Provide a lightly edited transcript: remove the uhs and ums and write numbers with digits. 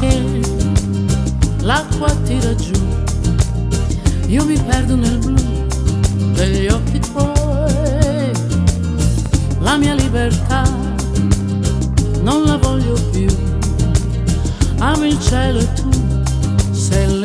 che l'acqua tira giù, io mi perdo nel blu degli occhi tuoi. La mia libertà non la voglio più, amo il cielo e tu sei